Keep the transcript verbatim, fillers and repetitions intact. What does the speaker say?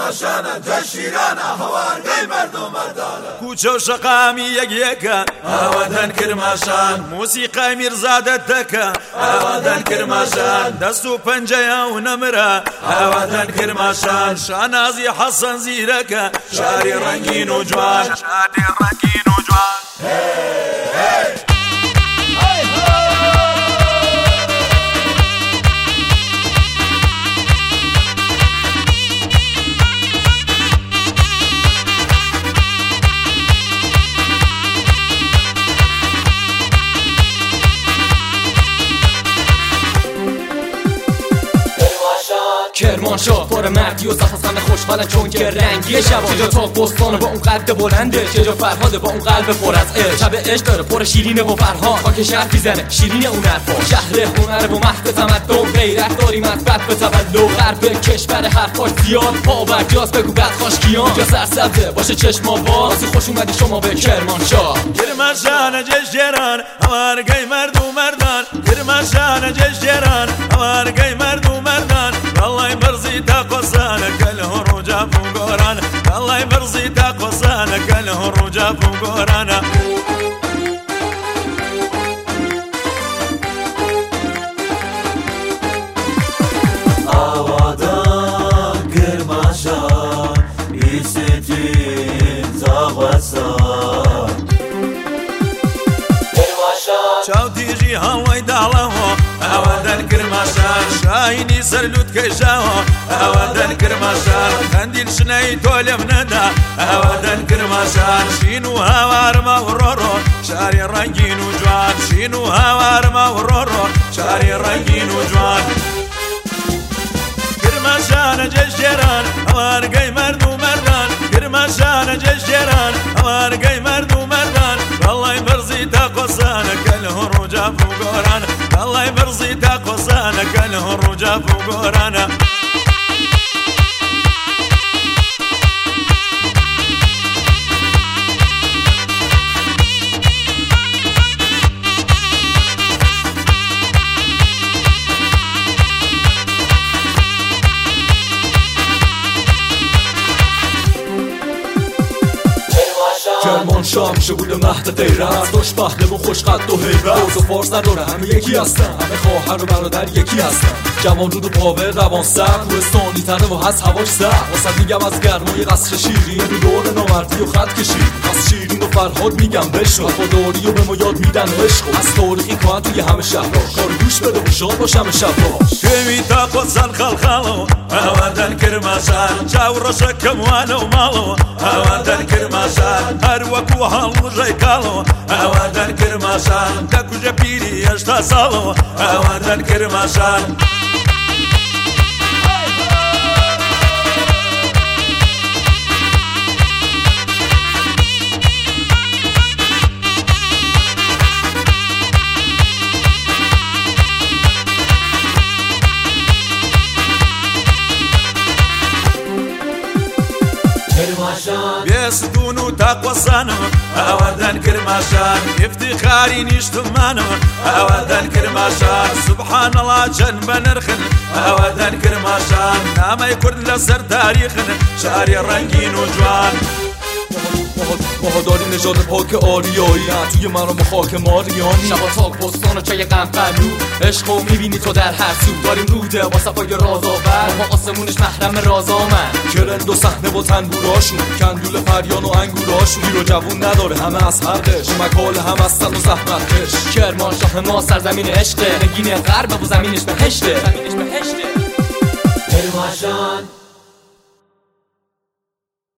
کرماشانه جشیرانه هوارگای مردم مردانه کوچه و شقامی یەک یەکە ئاوادان کرماشان موسیقای میرزادە دەکە ئاوادان کرماشان دەست و پەنجەیە و نەمرە ئاوادان کرماشان شانازی حەسەن زیرەکە شاری ڕەنگین و جوان شاری ڕەنگین و جوان کرمانشاه پر مردی و صف همه خوشحالن چون که رنگی شبا جا تا بستان با اون قد بلنده که جا فرهاده با اون قلب پر از عشق شب عشق داره پر شیرینه و فرهاد خاک شهر میزنه شیرین اون حرفا شهر هنر و مهد تمدن غیرت داری مطبت به تولد غرب کشور حرفاش زیاد پاورجاست بگو بعد خاشکیان جا سرسبزه باشه چشم آواز خوش اومدی شما به کرمانشاه کرمانشان جشیران هوارگای مرد و مردان کرمانشان جشیران هوارگای مرد و مردان الله مرزي تقصانك الهروج فوقرانا الله مرزي تقصانك الهروج فوقرانا آوادان کرماشان ایستین زاغوسان شاو تيجي هواي دعوه اوادن كرماشان شايني سرلوت كيشاوه اوادن كرماشان خنديل شناي تولم ندا اوادن كرماشان شينو هوار مورورو شاري رنگين وجوان شينو هوار مورورو شاري رنگين وجوان كرماشان جشيران هوارگای مرد و مردان كرماشان جشيران هوارگای مرد و مردان والله مرزي تقصانك الهروج فوقرانا الله مرزي تقصانك الهروج فوقرانا کرمانشاه میشه بود مهد غیرت داشت پهلوان خوش قد و هیبت روز و فارس نداره همه یکی هستن همه خواهر و برادر یکی هستن جوان رود و پاور روان سرد کوهستانی تنه و هست هواش سرد واسه میگم از گرمای قصر شیرین رو دور نامردی و خط کشید از شیرین و فرهاد میگم بشنو وفاداری و به ما یاد میدن عشق از تاریخی کهن توی همه شهرها کار گوش بده و شاد باش همه شباش كمي تقصان خلخالو اوادن كرماشان جاو رشكم وانا ومالو اوادن كرماشان هروكو هالو جايكالو اوادن كرماشان تاكو جبيري اشتا سالو اوادن كرماشان بيستون وتقوصانو اوادن كرماشان افتخاري نشتمانو اوادن كرماشان سبحان الله جنب نرخن اوادن كرماشان نام يكون لسر تاريخن شاري رنگين وجوان ماها داریم نژاد پاک آریایی نه توی مرام خاک ماریانی شبا تاک بستان و چای غم قلو عشق و میبینی تو در هر سو داریم روده با صفای رازآور ما آسمونش محرم رازامن کرند و صحنه با تنبوراشون کندول فریان و انگوراشون گیر و جوون نداره همه از حقش مکال هم هستن و زحمتکش کرمانشاه ما سرزمین عشقه نگین غرب و زمینش بهشته کرماشان